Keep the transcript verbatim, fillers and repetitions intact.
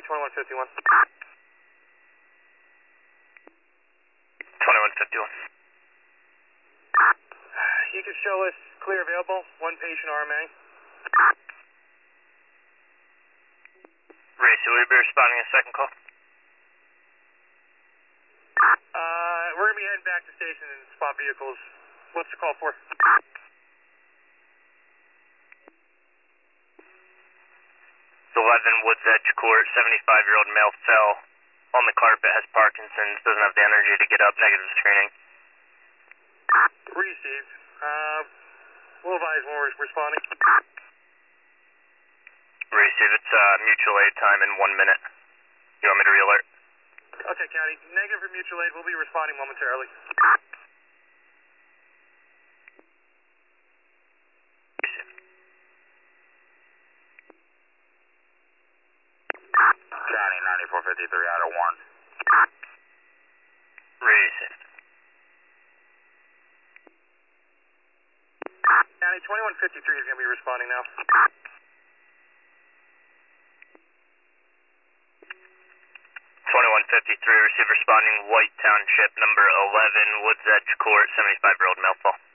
twenty-one fifty-one. twenty-one fifty-one. You can show us clear available, one patient R M A. Racy, will you be responding a second call? Uh, we're going to be heading back to station in spot vehicles. What's the call for? eleven Woods Edge Court, seventy-five-year-old male fell on the carpet, has Parkinson's, doesn't have the energy to get up, negative screening. Received. Uh, we'll advise when we're responding. Receive, it's uh, mutual aid time in one minute. You want me to re-alert? Okay, County. Negative for mutual aid. We'll be responding momentarily. Receive. County ninety-four fifty-three out of one. Receive. County twenty-one fifty-three is going to be responding now. twenty-one fifty-three, receive responding White Township, number eleven, Woods Edge Court, seventy-five-year-old male fall.